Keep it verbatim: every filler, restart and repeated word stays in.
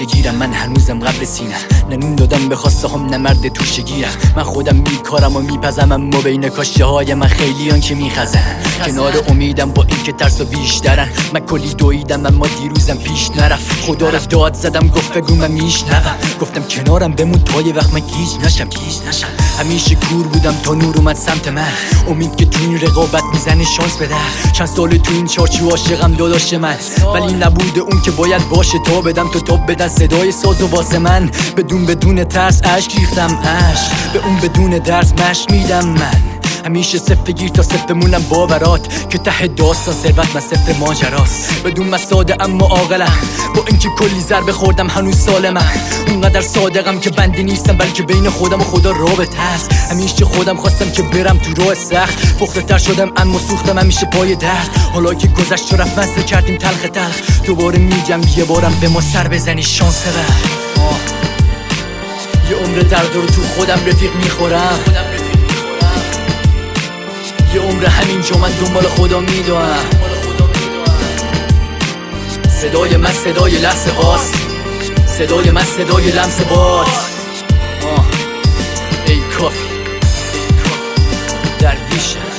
بگیرم. من هنوزم قبل سینم، نه نون دادم به خواسته هم نه مرد توشه گیرم. من خودم میکارم و میپزم، اما بین کاشته های من خیلیان که میخزن. کنار امیدم با این که ترس و بیشترن. من کلی دویدم اما دیروزم پیش نرفت. خدا رو داد زدم گفت بگو من میشنوم. گفتم کنارم بمون تا یه وقت من گیج نشم گیج نشم همیشه کور بودم تا نور اومد سمت من. امید که تو این رقابت میزنه شانس بده. چند سال تو این چارچوب عاشقم داداش من، ولی نبوده اون که باید باشه تا بدم تو تاب بدن صدای ساز و واسه من. بدون بدون ترس عشق ریختم عشق، به اون بدون درس مشق میدم. من همیشه صفر بگیر تا صفر بمونم باورات، که ته داستان ثروت من صفر ماجراست. بدون من ساده اما عاقلم، با اینکه کلی ضربه خوردم هنوز سالمم. اونقدر صادقم که بنده نیستم، بلکه بین خودم و خدا رابطه هست. همیشه خودم خواستم که برم تو راه سخت، پخته تر شدم اما سوختم همیشه پای درد. حالا که گذشت و رفت مسته کردیم تلخ تلخ، دوباره میگم یه بارم به ما سر بزنی شانس بر. یه عمر درد رو تو خودم رفیق میخورم، یه عمر همینجا من دنبال خدا میدوام. صدای من صدای لحظه هاست، صدای من صدای لمس باد. ای کافی درویشم.